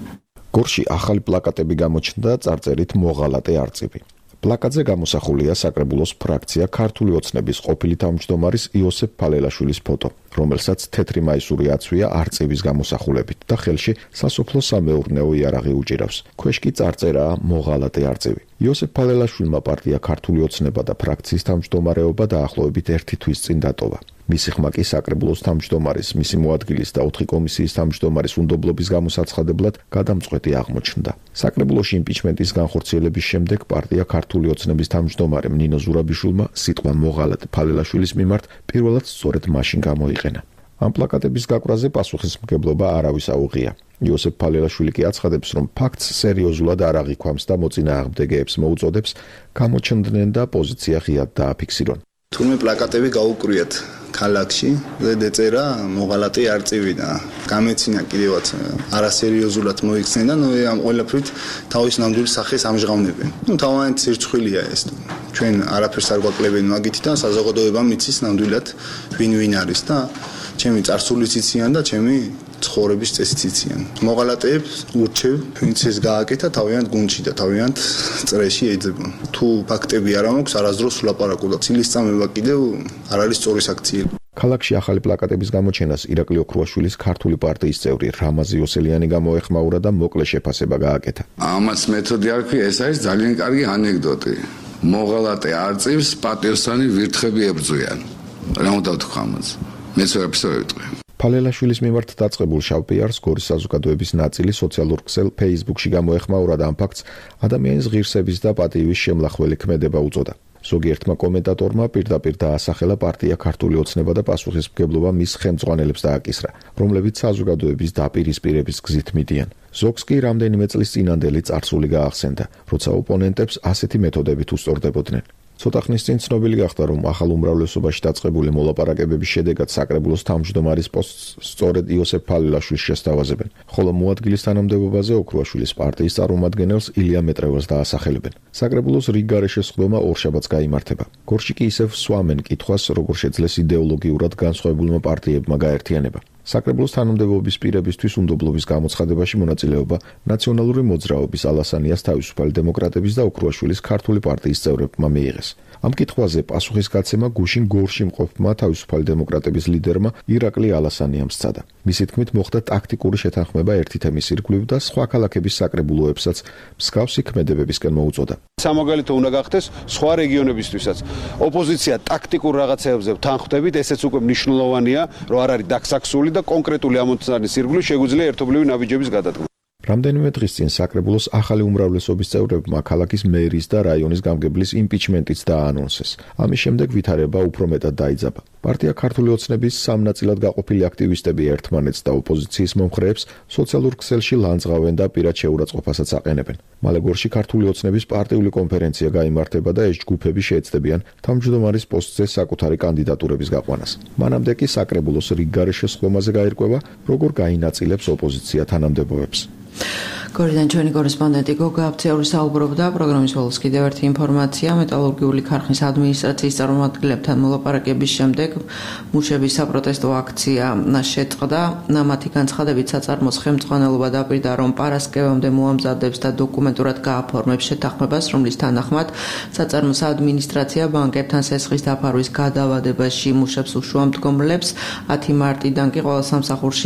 გორში ახალი პლაკატები გამოჩნდა წარწერით მოღალატე არწივი. პლაკატზე გამოსახულია საკრებულოს ფრაქცია ქართული ოცნების ყოფილი თავმჯდომარის იოსებ ფალელაშვილის ფოტო, რომელსაც თეთრი მაისური აცვია არწივის გამოსახულებით და ხელში სასოფლო-სამეურნეო იარაღი უჭირავს. ქვეშ კი წარწერაა მოღალატე არწივი. იოსებ ფალელაშვილმა პარტია ქართული ოცნება და ფრაქციის თავმჯდომარეობა დაახლოებით 1 თვის წინ დატოვა. მისი ხმა კი საკრებულოს თავმჯდომარის, მისი მოადგილის და 4 კომისიის თავმჯდომარის უნდობლობის გამოსაცხადებლად გადამწყვეტი აღმოჩნდა. საკრებულოში იმპიჩმენტის განხორციელების შემდეგ პარტია ქართული ოცნების თავმჯდომარემ ნინო ზურაბიშვილმა სიტყვა მოღალატე ფალელაშვილის მიმართ პირველად სწორედ მაშინ გამოიყენა. ამ პლაკატების გაკვრაზე პასუხისმგებლობა არავის აუღია. იოსებ ფალელაშვილი კი აცხადებს, რომ ფაქტს სერიოზულად არ აღიქვამს და მოწინააღმდეგეებს მოუწოდებს გამოჩნდნენ და პოზიცია ღიად დააფიქსირონ. თურმე პლაკატები გაუკრიათ ქალაქში, ეწერა მოღალატე არწივი და გამეცინა კიდევაც არასერიოზულად მოიქცნენ და ამ ყველაფრით თავის ნამდვილ სახეს ამჟღავნებენ. თავიანთ სირცხვილია ეს. ჩვენ არაფერს არ გვაკლებენ მაგით და საზოგადოებამ იცის ნამდვილად ვინ არის და ჩემი წარსულიც იციან და ჩემი ცხოვრების წესიც იციან. მოღალატეებს ურჩევ, ვინც ეს გააკეთა თავიანთ გუნდში და თავიანთ წრეში ეძებონ. თუ ფაქტები არ მაქვს, არასდროს ვლაპარაკო და ცილის წამება კიდევ არ არის სწორი საქციელი. ქალაქში ახალი პლაკატების გამოჩენას ირაკლი ოქრუაშვილის ქართული პარტიის წევრი რამაზი ოსელიანი გამოეხმაურა და მოკლე შეფასება გააკეთა. ამას მეთოდი არ ქვია, ეს არის ძალიან კარგი ანეკდოტი. მოღალატე არწივს პატიოსანი ვირთხები ებრძვიან. რა უნდა ვთქვა ამაზე? მეც ვერაფერს ვერ ვიტყვი. ფალელაშვილის მიმართ დაწყებულ შავპიარს გორის საზოგადოების ნაწილი სოციალურ ქსელ Facebook-ში გამოეხმაურა და ამ ფაქტს ადამიანის ღირსების და პატივის შემლახველი ქმედება უწოდა. ზოგიერთმა კომენტატორმა პირდაპირ დაასახელა პარტია ქართული ოცნება და პასუხისმგებლობა მის ხელმძღვანელებს დააკისრა, რომლებიც საზოგადოების დაპირისპირების გზით მიდიან. ზოგს კი რამდენიმე წლის წინანდელი წარსული გაახსენდა, როცა ოპონენტებს ასეთი მეთოდებით უსწორდებოდნენ. ცოტა ხნის წინ ცნობილი გახდა, რომ ახალ უმრავლესობაში დაწყებული მოლაპარაკებების შედეგად საკრებულოს თავმჯდომარის პოსტს სწორედ იოსებ ფალელაშვილს შესთავაზებენ, ხოლო მოადგილის თანამდებობაზე ოქრუაშვილის პარტიის წარმომადგენელს ილია მეტრევას დაასახელებენ. საკრებულოს რიგ გარეშე სხდომა ორშაბათს გაიმართება. გორში კი ისევ სვამენ კითხვას, როგორ შეძლეს იდეოლოგიურად განსხვავებულმა პარტიებმა გაერთიანება. საკრებულოს თანამდებობის პირებისთვის უნდობლობის გამოცხადებაში მონაწილეობა ნაციონალური მოძრაობის ალასანიას თავისუფალი დემოკრატების და ოქრუაშვილის ქართული პარტიის წევრებმა მიიღეს. ამ კითხვაზე პასუხისგაცემა გუშინ გორში მყოფმა თავისუფალი დემოკრატების ლიდერმა ირაკლი ალასანიამ სცადა. მისი თქმით მოხდა ტაქტიკური შეთანხმება ერთი თემის ირგვლივ და სხვა ქალაქების საკრებულოებსაც მსგავსი ქმედებებისკენ მოუწოდა. სამოგალითო უნდა გახდეს სხვა რეგიონებისთვისაც. ოპოზიცია ტაქტიკურ რაღაცეებზე თანხმდებით, ესეც უკვე მნიშვნელოვანია, რომ არ არის დაქსაქსული და კონკრეტული ამოცანის ირგვლივ შეგვიძლია ერთობლივი ნაბიჯების გადადგმა. რამდენიმე დღის წინ საკრებულოს ახალი უმრავლესობის წევრებმა ქალაქის მერის და რაიონის გამგებლის იმპიჩმენტიც დააანონსეს. ამის შემდეგ ვითარება უფრო მეტად დაიძაბა. პარტია ქართული ოცნების სამნაწილად გაყოფილი აქტივისტები ერთმანეთს და ოპოზიციის მომხრეებს სოციალურ ქსელში ლანძღავენ და პირად შეურაცხყოფასაც აყენებენ. მალე გორში ქართული ოცნების პარტიული კონფერენცია გაიმართება და ეს ჯგუფები შეეცდებიან თავმჯდომარის პოსტზე საკუთარი კანდიდატურების გაყვანას. მანამდე კი საკრებულოს რიგ გარეშე სხდომაზე გაირკვევა, როგორ გაინაწილებს ოპოზიცია თანამდებობებს. გორიდან ჩვენი კორესპონდენტი გოგა აბციაური საუბრობდა. პროგრამის ბოლოს კიდევ ერთი ინფორმაცია. მეტალურგიული ქარხნის ადმინისტრაციის წარმომადგენლებთან მოლაპარაკების შემდეგ მუშების საპროტესტო აქცია შეწყდა. მათი განცხადებით საწარმოს ხელმძღვანელობა დაპირდა, რომ პარასკევამდე მოამზადებს და დოკუმენტურად გააფორმებს შეთანხმებას, რომლის თანახმად საწარმოს ადმინისტრაცია ბანკებთან სესხის დაფარვის გადავადებაში მუშებს უშუამდგომლებს. 10 მარტიდან კი ყველა სამსახურში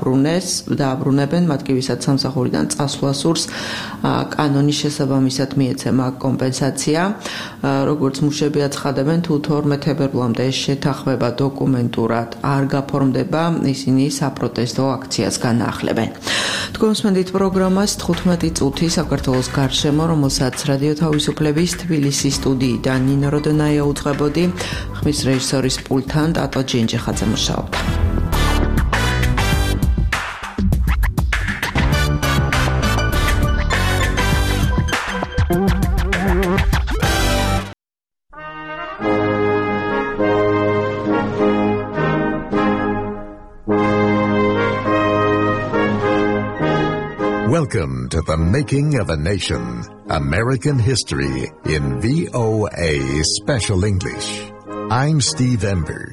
დააბრუნებენ, მათ კი ვისაც სამსახურიდან წასვლასურს კანონის შესაბამისად მიეცემა კომპენსაცია. როგორც მუშები აცხადებენ, თუ 12 თებერვლამდე ეს შეთანხმება ეხება დოკუმენტურად არ გაფორმდება, ისინი საპროტესტო აქციას განახლებენ. თქვენ უსმენთ პროგრამას 15 წუთი საქართველოს გარშემო, რომელსაც რადიო თავისუფლების თბილისის სტუდიიდან ნინო როდონაია უწყებოდი, ხმის რეჟისორის პულტთან ტატო ჯენჯეხაძე მუშაობდა. Welcome to The Making of a Nation, American History in VOA Special English. I'm Steve Ember.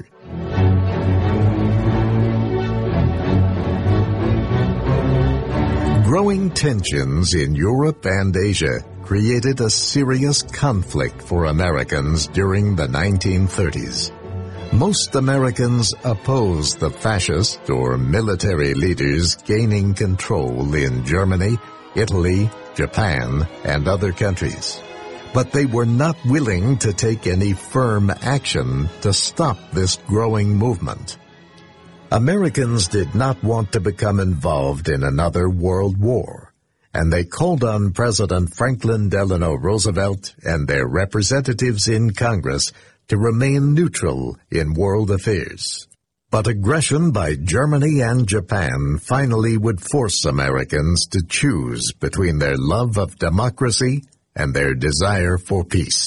Growing tensions in Europe and Asia created a serious conflict for Americans during the 1930s. Most Americans opposed the fascist or military leaders gaining control in Germany, Italy, Japan, and other countries. But they were not willing to take any firm action to stop this growing movement. Americans did not want to become involved in another world war, and they called on President Franklin Delano Roosevelt and their representatives in Congress to remain neutral in world affairs. But aggression by Germany and Japan finally would force Americans to choose between their love of democracy and their desire for peace.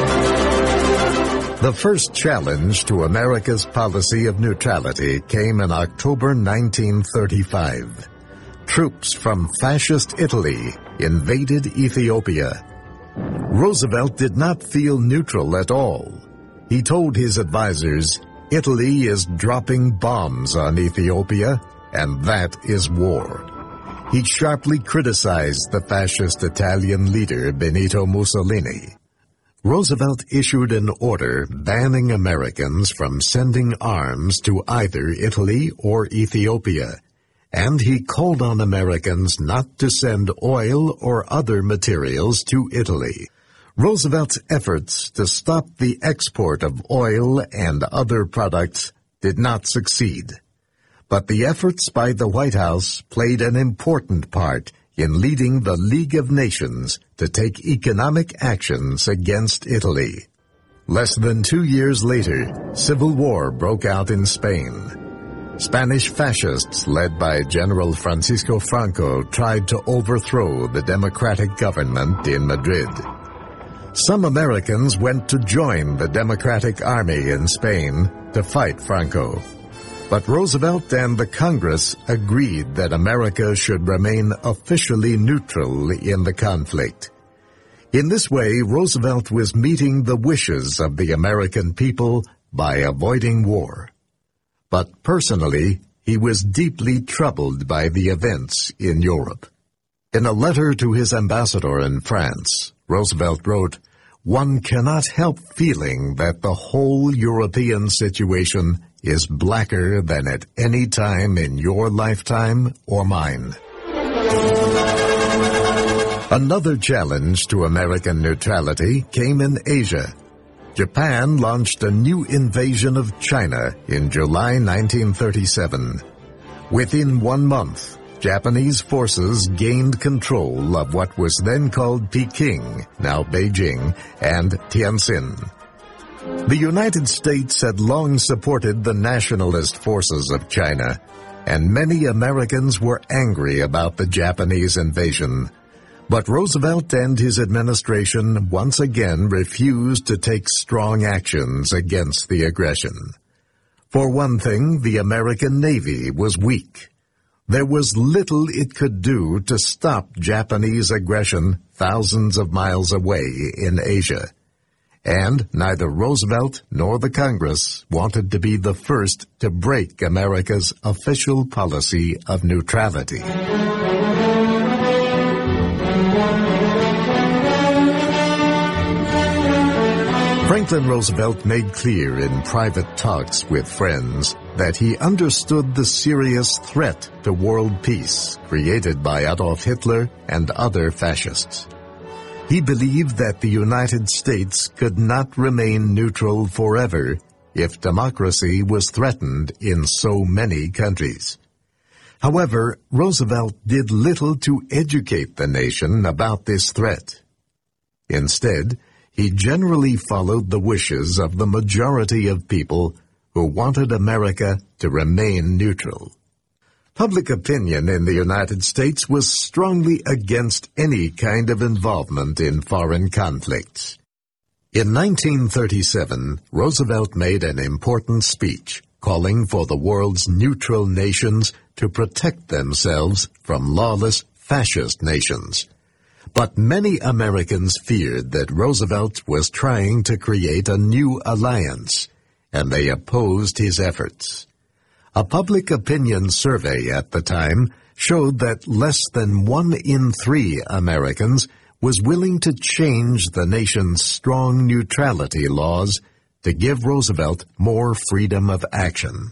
The first challenge to America's policy of neutrality came in October 1935. Troops from fascist Italy invaded Ethiopia. Roosevelt did not feel neutral at all. He told his advisers, "Italy is dropping bombs on Ethiopia, and that is war." He sharply criticized the fascist Italian leader Benito Mussolini. Roosevelt issued an order banning Americans from sending arms to either Italy or Ethiopia, and he called on Americans not to send oil or other materials to Italy. Roosevelt's efforts to stop the export of oil and other products did not succeed. But the efforts by the White House played an important part in leading the League of Nations to take economic actions against Italy. Less than 2 years later, civil war broke out in Spain. Spanish fascists led by General Francisco Franco tried to overthrow the democratic government in Madrid. Some Americans went to join the Democratic Army in Spain to fight Franco. But Roosevelt and the Congress agreed that America should remain officially neutral in the conflict. In this way, Roosevelt was meeting the wishes of the American people by avoiding war. But personally, he was deeply troubled by the events in Europe. In a letter to his ambassador in France, Roosevelt wrote, "One cannot help feeling that the whole European situation is blacker than at any time in your lifetime or mine." Another challenge to American neutrality came in Asia. Japan launched a new invasion of China in July 1937. Within 1 month, Japanese forces gained control of what was then called Peking, now Beijing, and Tianjin. The United States had long supported the nationalist forces of China, and many Americans were angry about the Japanese invasion. But Roosevelt and his administration once again refused to take strong actions against the aggression. For one thing, the American Navy was weak. There was little it could do to stop Japanese aggression thousands of miles away in Asia. And neither Roosevelt nor the Congress wanted to be the first to break America's official policy of neutrality. Franklin Roosevelt made clear in private talks with friends that he understood the serious threat to world peace created by Adolf Hitler and other fascists. He believed that the United States could not remain neutral forever if democracy was threatened in so many countries. However, Roosevelt did little to educate the nation about this threat. Instead, he generally followed the wishes of the majority of people who wanted America to remain neutral. Public opinion in the United States was strongly against any kind of involvement in foreign conflicts. In 1937, Roosevelt made an important speech calling for the world's neutral nations to protect themselves from lawless fascist nations. But many Americans feared that Roosevelt was trying to create a new alliance, and they opposed his efforts. A public opinion survey at the time showed that less than 1 in 3 Americans was willing to change the nation's strong neutrality laws to give Roosevelt more freedom of action.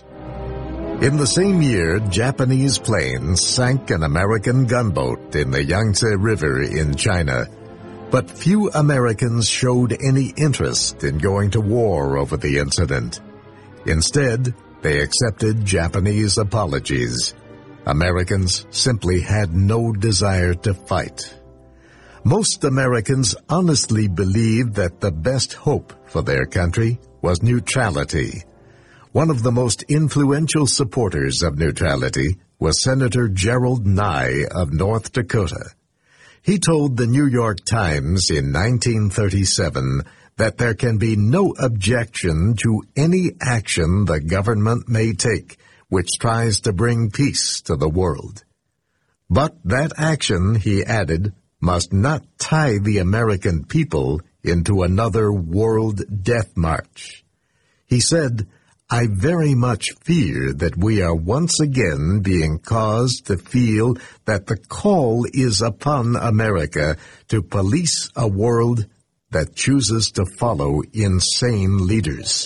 In the same year, Japanese planes sank an American gunboat in the Yangtze River in China, but few Americans showed any interest in going to war over the incident. Instead, they accepted Japanese apologies. Americans simply had no desire to fight. Most Americans honestly believed that the best hope for their country was neutrality. One of the most influential supporters of neutrality was Senator Gerald Nye of North Dakota. He told the New York Times in 1937 that there can be no objection to any action the government may take which tries to bring peace to the world. But that action, he added, must not tie the American people into another world death march. He said, "I very much fear that we are once again being caused to feel that the call is upon America to police a world that chooses to follow insane leaders."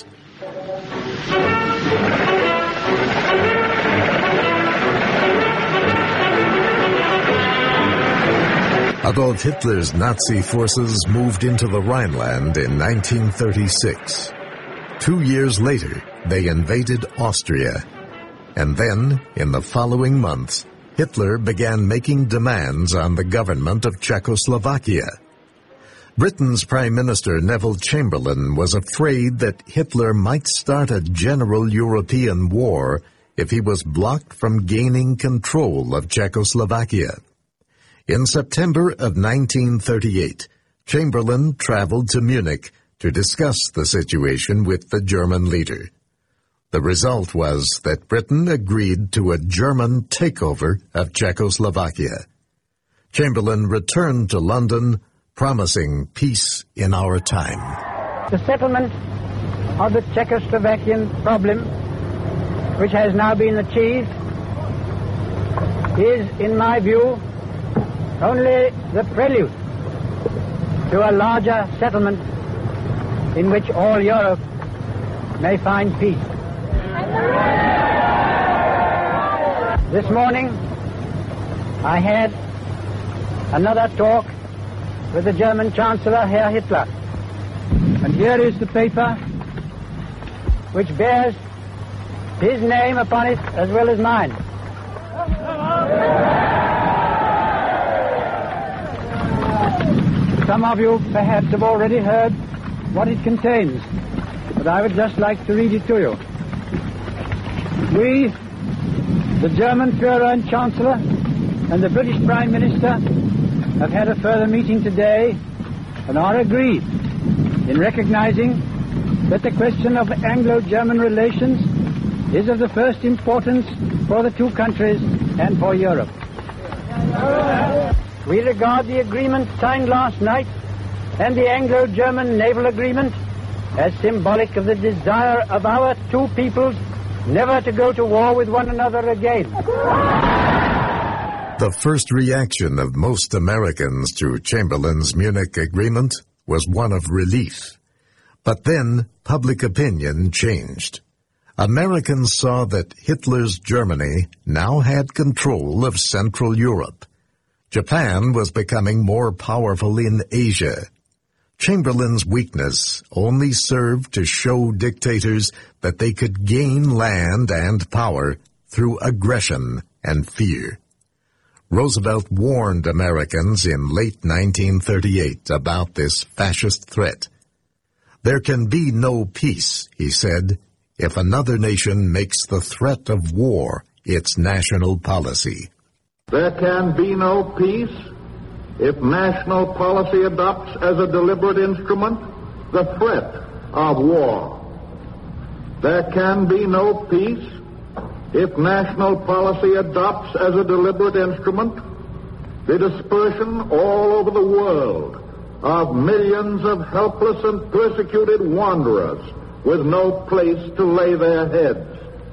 Adolf Hitler's Nazi forces moved into the Rhineland in 1936. 2 years later, they invaded Austria. And then, in the following months, Hitler began making demands on the government of Czechoslovakia. Britain's Prime Minister Neville Chamberlain was afraid that Hitler might start a general European war if he was blocked from gaining control of Czechoslovakia. In September of 1938, Chamberlain traveled to Munich to discuss the situation with the German leader. The result was that Britain agreed to a German takeover of Czechoslovakia. Chamberlain returned to London, promising peace in our time. The settlement of the Czechoslovakian problem, which has now been achieved, is, in my view, only the prelude to a larger settlement in which all Europe may find peace. This morning, I had another talk with the German Chancellor, Herr Hitler. And here is the paper which bears his name upon it as well as mine. Some of you perhaps have already heard what it contains, but I would just like to read it to you. We, the German Führer and Chancellor, and the British Prime Minister have had a further meeting today and are agreed in recognizing that the question of Anglo-German relations is of the first importance for the two countries and for Europe. We regard the agreement signed last night and the Anglo-German naval agreement as symbolic of the desire of our two peoples never to go to war with one another again. The first reaction of most Americans to Chamberlain's Munich agreement was one of relief. But then public opinion changed. Americans saw that Hitler's Germany now had control of Central Europe. Japan was becoming more powerful in Asia. Chamberlain's weakness only served to show dictators that they could gain land and power through aggression and fear. Roosevelt warned Americans in late 1938 about this fascist threat. There can be no peace, he said, if another nation makes the threat of war its national policy. There can be no peace if national policy adopts as a deliberate instrument the threat of war. There can be no peace if national policy adopts as a deliberate instrument the dispersion all over the world of millions of helpless and persecuted wanderers with no place to lay their heads.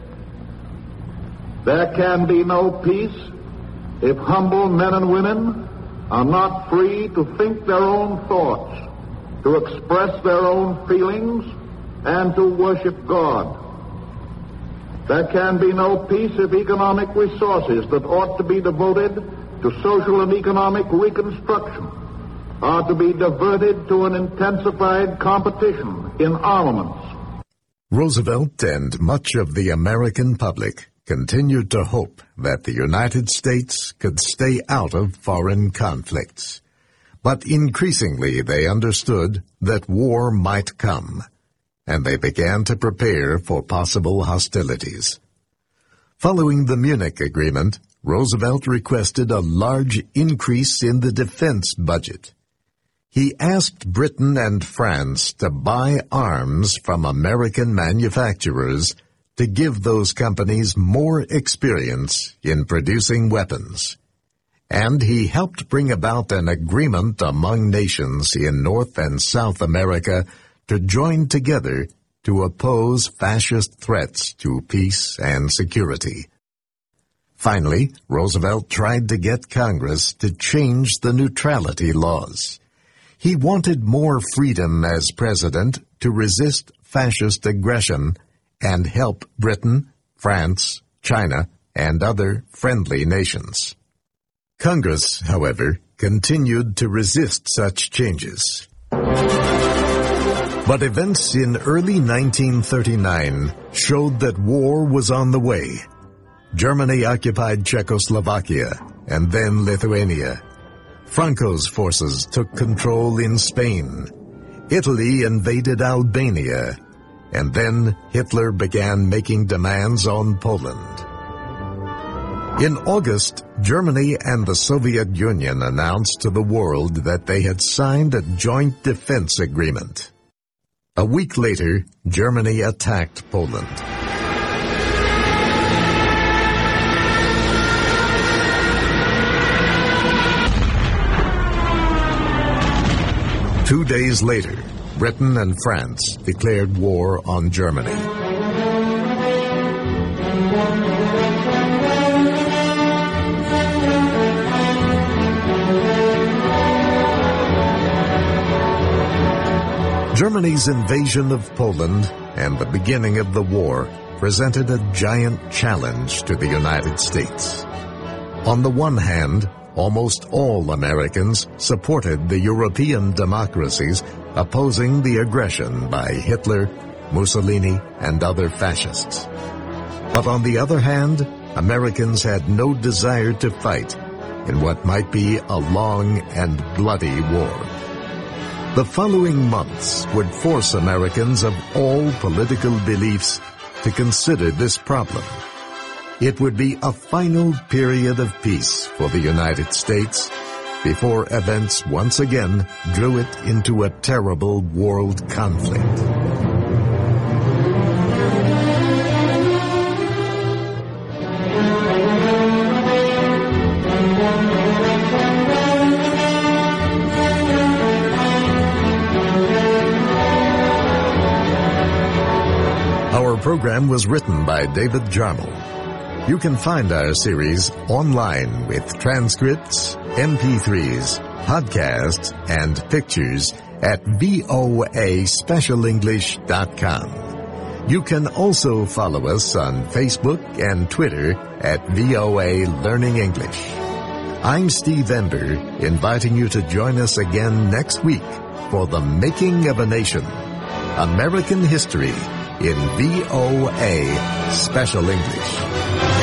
There can be no peace if humble men and women are not free to think their own thoughts, to express their own feelings, and to worship God. There can be no peace if economic resources that ought to be devoted to social and economic reconstruction are to be diverted to an intensified competition in armaments. Roosevelt and much of the American public continued to hope that the United States could stay out of foreign conflicts. But increasingly they understood that war might come, and they began to prepare for possible hostilities. Following the Munich Agreement, Roosevelt requested a large increase in the defense budget. He asked Britain and France to buy arms from American manufacturers to give those companies more experience in producing weapons. And he helped bring about an agreement among nations in North and South America to join together to oppose fascist threats to peace and security. Finally, Roosevelt tried to get Congress to change the neutrality laws. He wanted more freedom as president to resist fascist aggression and help Britain, France, China, and other friendly nations. Congress, however, continued to resist such changes. But events in early 1939 showed that war was on the way. Germany occupied Czechoslovakia and then Lithuania. Franco's forces took control in Spain. Italy invaded Albania. And then Hitler began making demands on Poland. In August, Germany and the Soviet Union announced to the world that they had signed a joint defense agreement. A week later, Germany attacked Poland. Two days later, Britain and France declared war on Germany. Germany's invasion of Poland and the beginning of the war presented a giant challenge to the United States. On the one hand, almost all Americans supported the European democracies opposing the aggression by Hitler, Mussolini, and other fascists. But on the other hand, Americans had no desire to fight in what might be a long and bloody war. The following months would force Americans of all political beliefs to consider this problem. It would be a final period of peace for the United States before events once again drew it into a terrible world conflict. Our program was written by David Jarmel. You can find our series online with transcripts, MP3s, podcasts, and pictures at voaspecialenglish.com. You can also follow us on Facebook and Twitter at VOA Learning English. I'm Steve Ember, inviting you to join us again next week for the making of a nation. American History in VOA Special English.